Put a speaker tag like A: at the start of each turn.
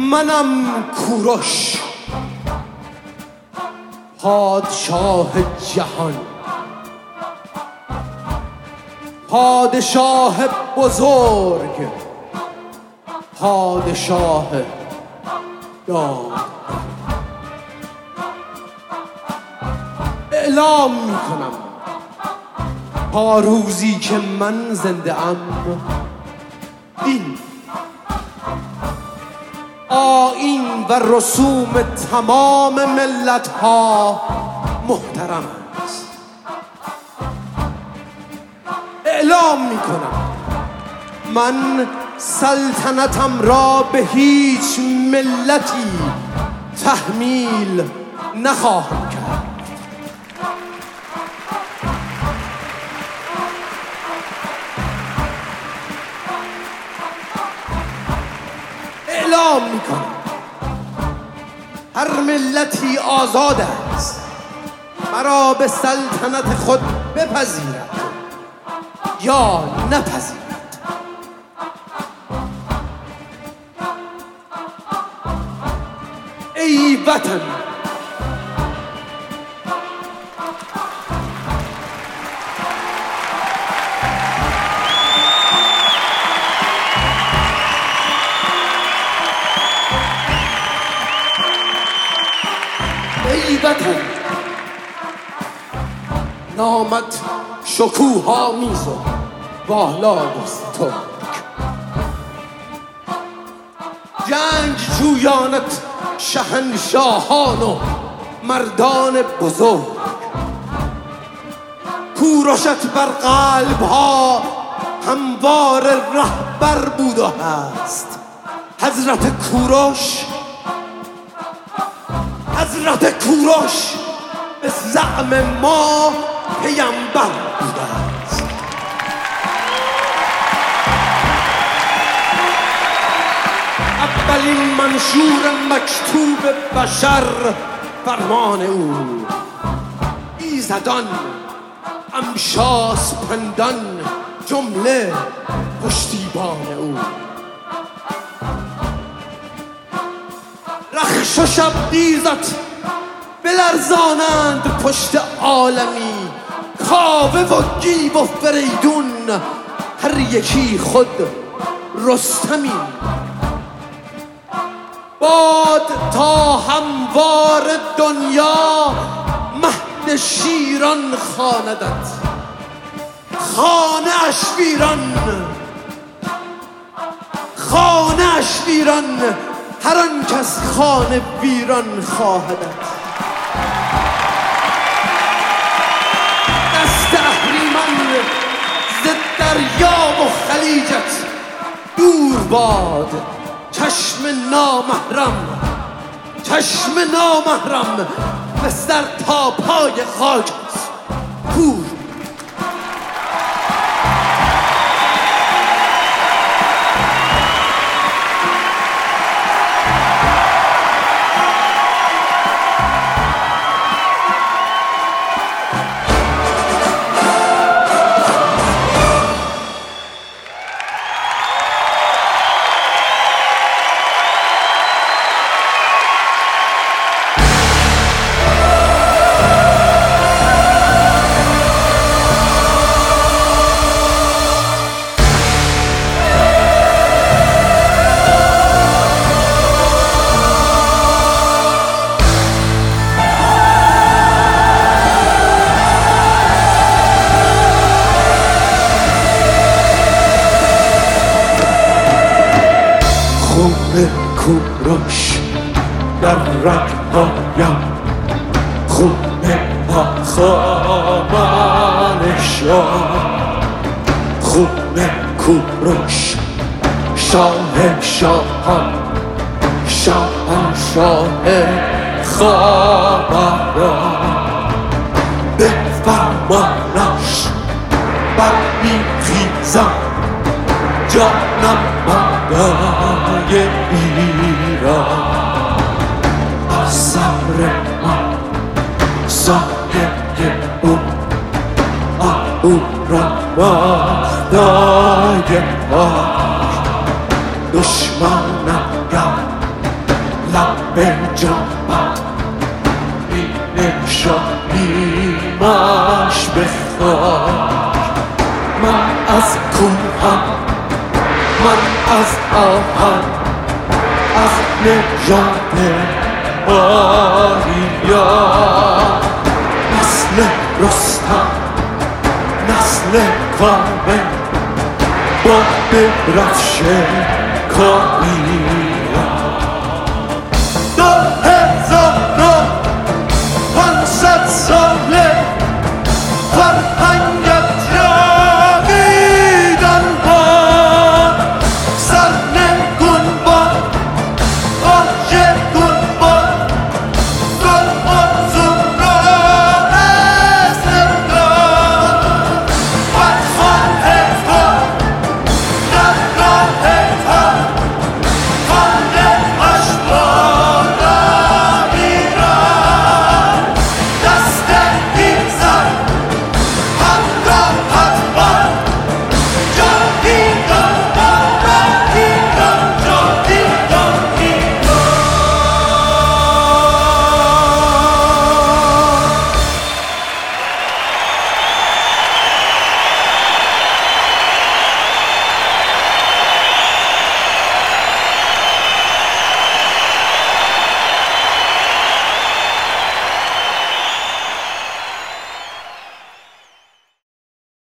A: منم کوروش، پادشاه جهان، پادشاه بزرگ، پادشاه داد. اعلام میکنم تا روزی که من زنده ام، این آیین و رسوم تمام ملت ها محترم است. اعلام میکنم من سلطنتم را به هیچ ملتی تحمیل نخواهم کرد. اعلام میکنم هر ملتی آزاد است مرا به سلطنت خود بپذیرد یا نپذیرد. ای وطن، ای وطن، نامت شکوه آمیز و بالا بسترگ، جنگ جویانت شهنشاهان و مردان بزرگ، کوروشت بر قلب ها هموار رهبر بود و هست. حضرت کوروش، حضرت کوروش به زعم ما پیامبر بوده است. اولین منشور مکتوب بشر فرمان او، ایزدان امشاس پندان جمله پشتیبان او. رخش و شبدیزت بلرزانند پشت عالمی، کاوه و گیو و فریدون هر یکی خود رستمی. باد تا هموار دنیا مهد شیران خواندت، خانه اش ویران، خانه اش ویران، هر آن کس خانه ویران خواهدت. دست اهریمن ز دریا و خلیجت دور باد، چشم نامحرم، چشم نامحرم به سر تا پای خاکت کور. کوروش در رگ‌هایم، خون پاخان شاه، خون کوروش شاه شاهان، شاهنشاه خاوران. به فرمانش برمیخیزم جانم برای ایران. از صبر ما سایه او را باختای پاک، دشمنم گر به جان نشانیمش بخواه. من از کوهم، من از آهن، از نژاد آریا، نسل رستم، نسل کامل، با درفش کاری.